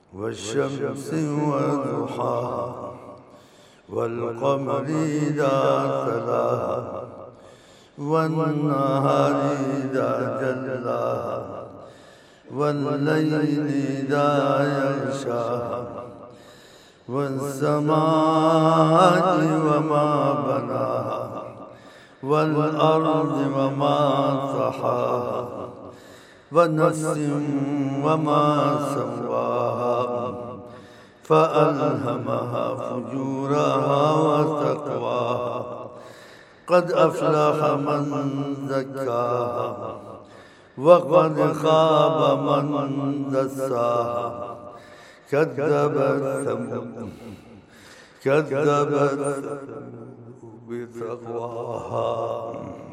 والشمس وضحاها والقمر إذا تلاها والنهار إذا جلاها والليل إذا يغشاها والسماء وما بناها والأرض وما طحاها ونفس وما سواها فألهمها فجورها وتقواها قد أفلح من زكاها وقد خاب من دساها كذبت ثمود بتقواها